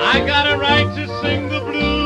I got a right to sing the blues.